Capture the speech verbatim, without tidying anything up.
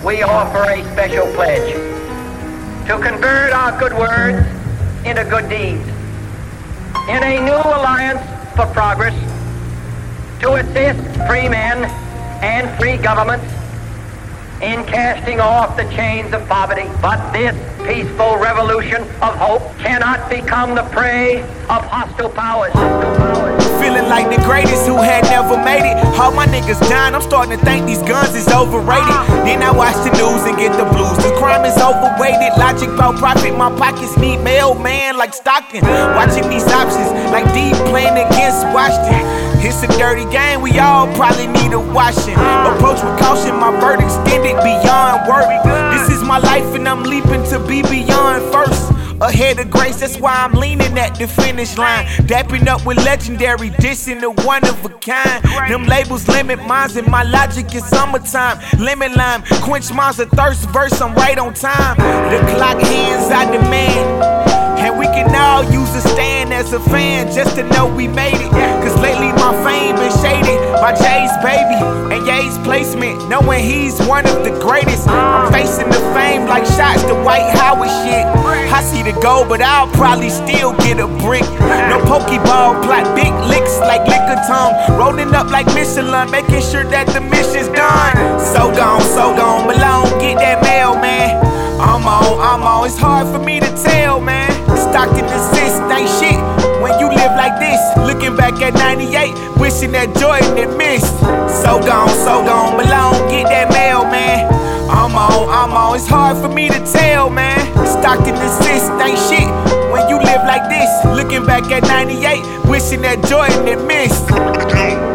we offer a special pledge to convert our good words into good deeds in a new alliance for progress to assist free men and free governments in casting off the chains of poverty. But this peaceful revolution of hope cannot become the prey of hostile powers. Feeling like the greatest who had never made it. All my niggas dying, I'm starting to think these guns is overrated. Then I watch the news and get the blues. The crime is overrated. Logic about profit, my pockets need mailman like Stockton. Watching these options like D playing against Washington. It's a dirty game, we all probably need a washing. Approach with caution, my verdict extended beyond work. This is my life and I'm leaping to be beyond first. Ahead of grace, that's why I'm leaning at the finish line. Dapping up with legendary, dissing the one of a kind. Them labels limit minds and my logic is summertime. Lemon lime, quench minds of thirst, verse, I'm right on time. The clock hands I demand. And we can all use a stand as a fan just to know we made it. Cause lately my fame been shaded by Jay's baby and Ye's placement, knowing he's one of the greatest. I'm facing the fame like shots to White Howard shit. I see the goal, but I'll probably still get a brick. No Pokeball plot, big licks like liquor tongue. Rolling up like Michelin, making sure that the mission's done. So gone, so gone, Malone, get that mail, man. I'm on, I'm on, it's hard for me to tell, man. Stockton assist ain't shit when you live like this. Looking back at ninety-eight, wishing that Jordan had missed. So gone, so gone, Malone, get that mail, man. I'm on, I'm on, it's hard for me to tell, man. Stockton assist ain't shit when you live like this. Looking back at ninety-eight, wishing that Jordan had missed.